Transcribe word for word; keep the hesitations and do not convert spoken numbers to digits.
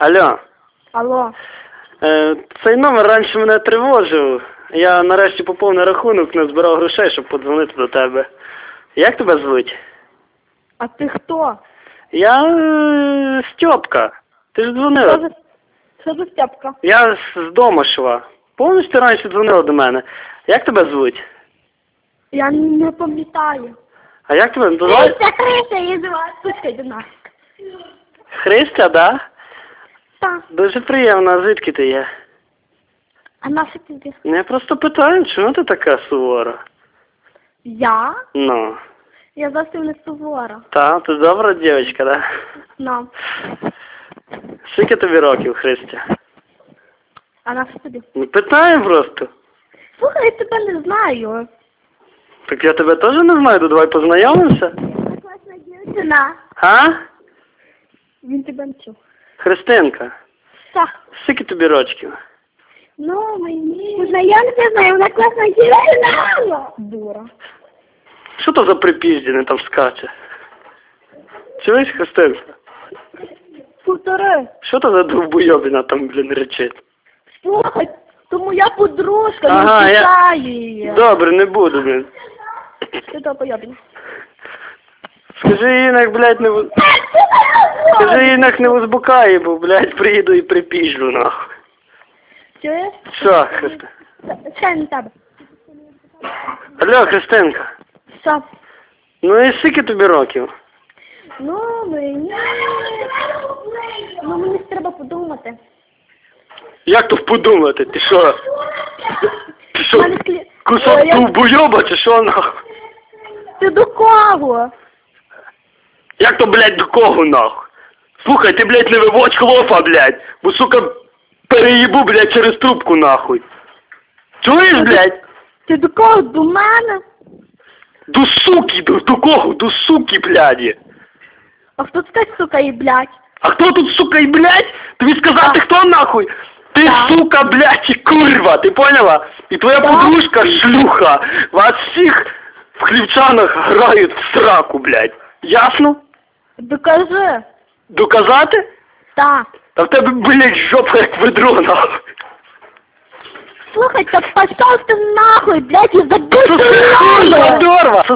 Алло. Алло. Е, цей номер раніше мене тривожив. Я нарешті поповнив рахунок, не збирав грошей, щоб подзвонити до тебе. Як тебе звуть? А ти хто? Я е, Стьопка. Ти ж Що дзвонила. за, що за Степка? Я з, з Домашева. Повністю раніше дзвонила до мене. Як тебе звуть? Я не пам'ятаю. А як тебе? Давай. Христя, Христя, її звати. Пускай до нас. Христя, да? Так. Дуже приємно. А звідки ти є? А наша тобі? Ну, я просто питаю, чому ти така сувора? Я? Ну. Я зовсім не сувора. Та, ти добра дівчинка, да? Ну. Скільки тобі років, Христя? А наша тобі? Ну, питаю просто. Слухай, я тебе не знаю. Так я тебе теж не знаю, то давай познайомимося. Класна дівчина. А? Він тебе не чув. Христинка, Так. скільки тобі рочків? Ну, мені... Ну, я не знаю, вона класна дівчина. Дура. Що то за припіздіне там скаче? Чуєш, Христинка? Повтори. Що то за довбойобіна там, блін, речить? Слухай, то моя подружка, Ага, не я- питаю її. Добре, не буду, блін. Ти то поєбень. Скажи їй, як, блядь, не... в- Скажи їй, як не узбукає, бо, блядь, приїду і припіжу, нахуй. Чуєш? Що, Христина? Чекай на тебе. Алло, Христинка. Що? Ну і скільки тобі років? Ну, мені... Ну, мені треба подумати. Як то подумати? Ти що? Ти що? Мене склі- Кусок Ой, я- довбойоба чи що, нахуй? Ти до кого? Як то, блядь, до кого, нахуй? Слухай, ти, блядь, не виводь хлопа, блядь, бо, сука, переїбу, блядь, через трубку, нахуй. Чуєш, блядь? Ти до кого? До мене? До суки, до, до кого? До суки, блядь. А хто така, сука, і блядь? А хто тут, сука, і, блядь? Тобі сказати, Так. хто, нахуй? Ти, Так. сука, блядь, і курва, ти поняла? І твоя Так. подружка шлюха. Вас всіх в хлівчанах грають в сраку, блядь. Ясно? Докажи. Доказати? Так. Та в тебе, блядь, жопа як ведро, нахуй. Слухай, та пошов ти нахуй, блядь, і забудь Сосиха, мене. Задорва,